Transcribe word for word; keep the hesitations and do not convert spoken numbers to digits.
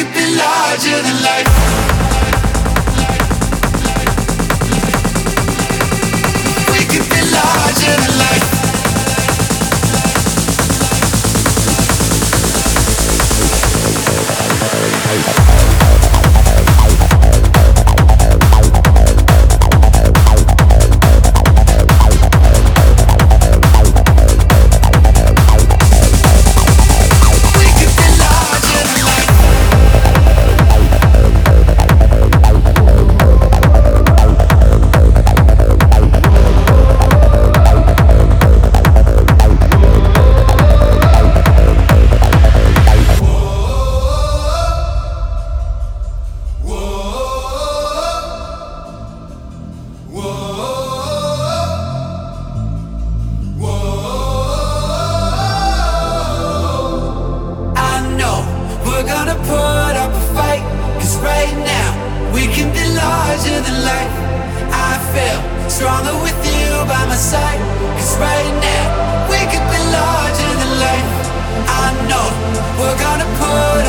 could be larger than life. We could be larger than life. Stronger with you by my side. 'Cause right now we could be larger than life. I know we're gonna put